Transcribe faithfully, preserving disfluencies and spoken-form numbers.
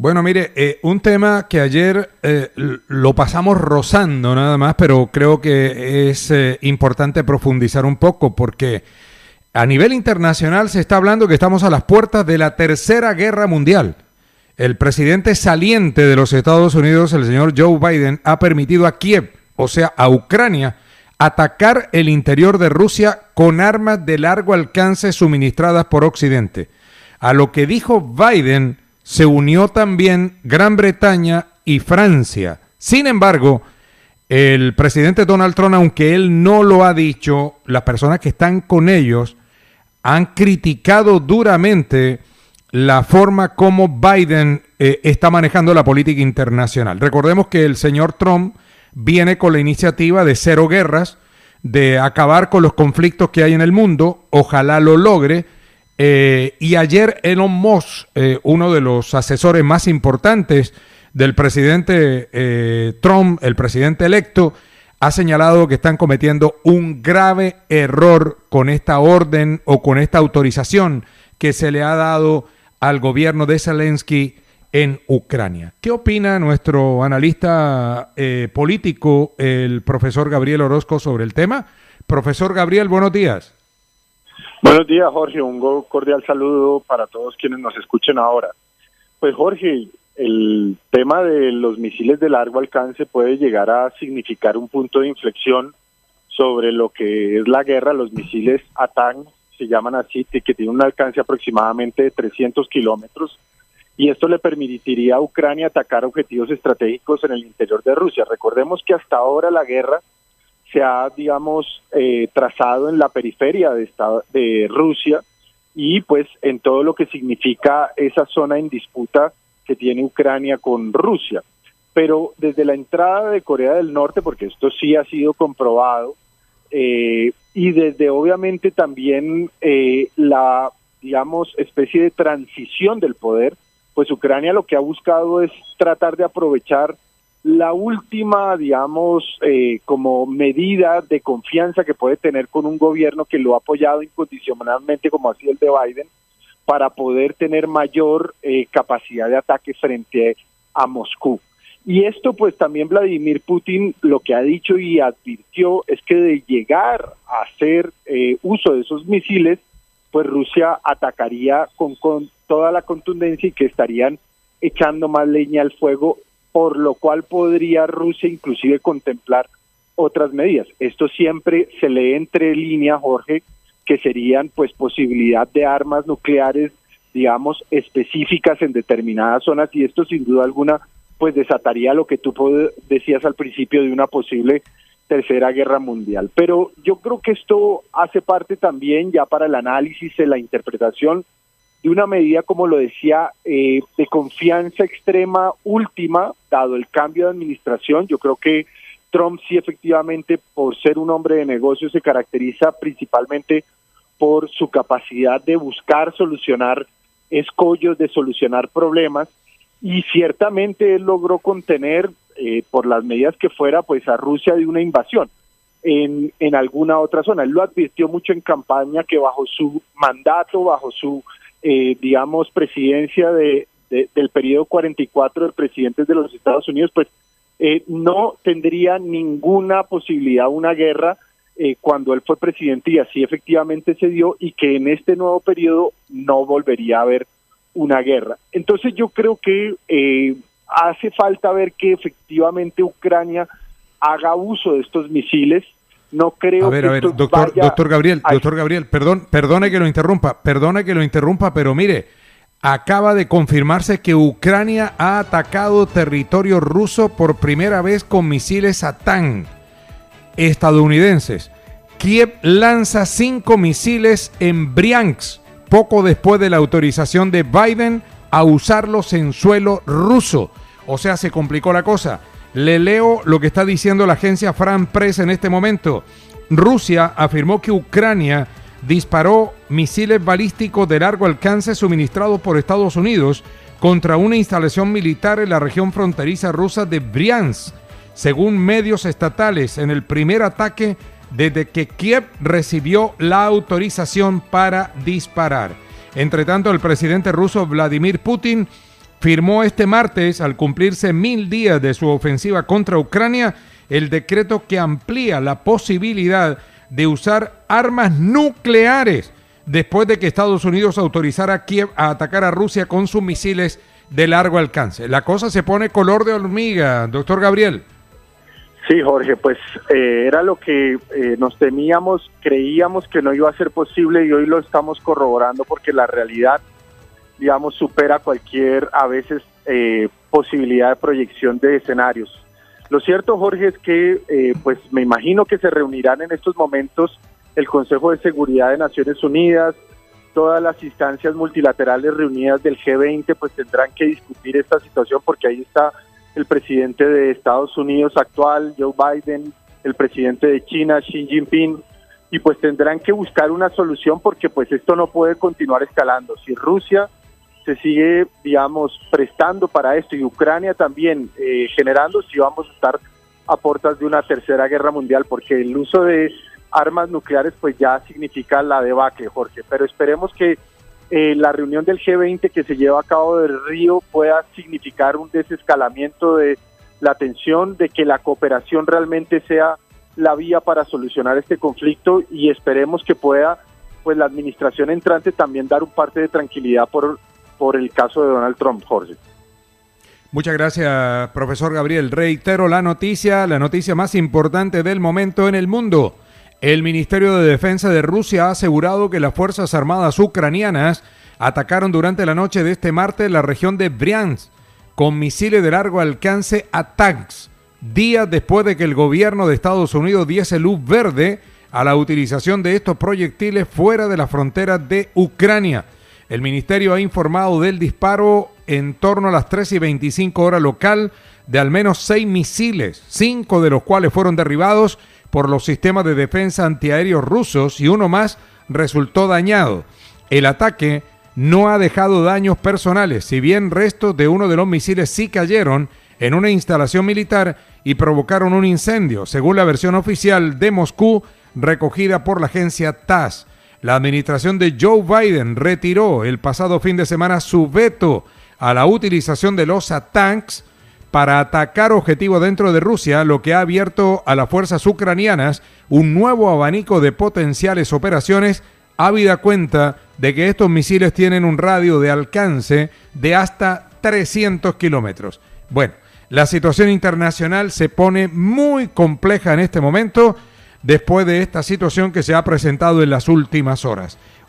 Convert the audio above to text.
Bueno, mire, eh, un tema que ayer eh, lo pasamos rozando nada más, pero creo que es eh, importante profundizar un poco porque a nivel internacional se está hablando que estamos a las puertas de la Tercera Guerra Mundial. El presidente saliente de los Estados Unidos, el señor Joe Biden, ha permitido a Kiev, o sea, a Ucrania, atacar el interior de Rusia con armas de largo alcance suministradas por Occidente. A lo que dijo Biden se unió también Gran Bretaña y Francia. Sin embargo, el presidente Donald Trump, aunque él no lo ha dicho, las personas que están con ellos han criticado duramente la forma como Biden eh, está manejando la política internacional. Recordemos que el señor Trump viene con la iniciativa de cero guerras, de acabar con los conflictos que hay en el mundo, ojalá lo logre, eh, y ayer Elon Musk, eh, uno de los asesores más importantes del presidente eh, Trump, el presidente electo, ha señalado que están cometiendo un grave error con esta orden o con esta autorización que se le ha dado al gobierno de Zelensky en Ucrania. ¿Qué opina nuestro analista eh, político, el profesor Gabriel Orozco, sobre el tema? Profesor Gabriel, buenos días. Buenos días, Jorge. Un cordial saludo para todos quienes nos escuchen ahora. Pues, Jorge, el tema de los misiles de largo alcance puede llegar a significar un punto de inflexión sobre lo que es la guerra. Los misiles ATACMS se llaman así, que tienen un alcance aproximadamente de trescientos kilómetros, y esto le permitiría a Ucrania atacar objetivos estratégicos en el interior de Rusia. Recordemos que hasta ahora la guerra se ha, digamos, eh, trazado en la periferia de, esta, de Rusia y pues en todo lo que significa esa zona en disputa que tiene Ucrania con Rusia. Pero desde la entrada de Corea del Norte, porque esto sí ha sido comprobado, eh, y desde obviamente también eh, la, digamos, especie de transición del poder, pues Ucrania lo que ha buscado es tratar de aprovechar la última, digamos, eh, como medida de confianza que puede tener con un gobierno que lo ha apoyado incondicionalmente, como ha sido el de Biden, para poder tener mayor eh, capacidad de ataque frente a Moscú. Y esto pues también Vladimir Putin lo que ha dicho y advirtió es que de llegar a hacer eh, uso de esos misiles, pues Rusia atacaría con, con toda la contundencia y que estarían echando más leña al fuego, por lo cual podría Rusia inclusive contemplar otras medidas. Esto siempre se lee entre líneas, Jorge, que serían pues posibilidad de armas nucleares, digamos, específicas en determinadas zonas, y esto sin duda alguna pues desataría lo que tú decías al principio de una posible tercera guerra mundial. Pero yo creo que esto hace parte también ya para el análisis y la interpretación de una medida, como lo decía, eh, de confianza extrema última, dado el cambio de administración. Yo creo que Trump sí efectivamente, por ser un hombre de negocios, se caracteriza principalmente por su capacidad de buscar solucionar escollos, de solucionar problemas, y ciertamente él logró contener, eh, por las medidas que fuera, pues a Rusia de una invasión en, en alguna otra zona. Él lo advirtió mucho en campaña que bajo su mandato, bajo su, eh, digamos, presidencia de, de del periodo cuarenta y cuatro de presidentes de los Estados Unidos, pues eh, no tendría ninguna posibilidad de una guerra eh, cuando él fue presidente, y así efectivamente se dio, y que en este nuevo periodo no volvería a haber una guerra. Entonces yo creo que eh, hace falta ver que efectivamente Ucrania haga uso de estos misiles. No creo a ver, que a ver, esto doctor, vaya doctor Gabriel, a... doctor Gabriel, perdón, perdone que lo interrumpa, perdone que lo interrumpa, pero mire, acaba de confirmarse que Ucrania ha atacado territorio ruso por primera vez con misiles ATACMS estadounidenses. Kiev lanza cinco misiles en Bryansk, poco después de la autorización de Biden a usarlos en suelo ruso. O sea, se complicó la cosa. Le leo lo que está diciendo la agencia France Press en este momento. Rusia afirmó que Ucrania disparó misiles balísticos de largo alcance suministrados por Estados Unidos contra una instalación militar en la región fronteriza rusa de Bryansk, según medios estatales, en el primer ataque desde que Kiev recibió la autorización para disparar. Entre tanto, el presidente ruso Vladimir Putin firmó este martes, al cumplirse mil días de su ofensiva contra Ucrania, el decreto que amplía la posibilidad de usar armas nucleares después de que Estados Unidos autorizara a Kiev a atacar a Rusia con sus misiles de largo alcance. La cosa se pone color de hormiga, doctor Gabriel. Sí, Jorge, pues eh, era lo que eh, nos temíamos, creíamos que no iba a ser posible y hoy lo estamos corroborando porque la realidad, digamos, supera cualquier, a veces, eh, posibilidad de proyección de escenarios. Lo cierto, Jorge, es que eh, pues me imagino que se reunirán en estos momentos el Consejo de Seguridad de Naciones Unidas, todas las instancias multilaterales reunidas del G veinte, pues tendrán que discutir esta situación porque ahí está el presidente de Estados Unidos actual, Joe Biden, el presidente de China, Xi Jinping, y pues tendrán que buscar una solución porque pues esto no puede continuar escalando. Si Rusia se sigue, digamos, prestando para esto y Ucrania también eh, generando, si vamos a estar a puertas de una tercera guerra mundial, porque el uso de armas nucleares pues ya significa la debacle, Jorge, pero esperemos que eh, la reunión del G veinte que se lleva a cabo del Río pueda significar un desescalamiento de la tensión, de que la cooperación realmente sea la vía para solucionar este conflicto y esperemos que pueda pues la administración entrante también dar un parte de tranquilidad por, por el caso de Donald Trump, Jorge. Muchas gracias, profesor Gabriel. Reitero la noticia, la noticia más importante del momento en el mundo. El Ministerio de Defensa de Rusia ha asegurado que las Fuerzas Armadas ucranianas atacaron durante la noche de este martes la región de Bryansk con misiles de largo alcance ATACMS, días después de que el gobierno de Estados Unidos diese luz verde a la utilización de estos proyectiles fuera de las fronteras de Ucrania. El ministerio ha informado del disparo en torno a las tres y veinticinco horas local de al menos seis misiles, cinco de los cuales fueron derribados por los sistemas de defensa antiaéreos rusos y uno más resultó dañado. El ataque no ha dejado daños personales, si bien restos de uno de los misiles sí cayeron en una instalación militar y provocaron un incendio, según la versión oficial de Moscú recogida por la agencia T A S S. La administración de Joe Biden retiró el pasado fin de semana su veto a la utilización de los ATACMS para atacar objetivos dentro de Rusia, lo que ha abierto a las fuerzas ucranianas un nuevo abanico de potenciales operaciones, habida cuenta de que estos misiles tienen un radio de alcance de hasta trescientos kilómetros. Bueno, la situación internacional se pone muy compleja en este momento, después de esta situación que se ha presentado en las últimas horas.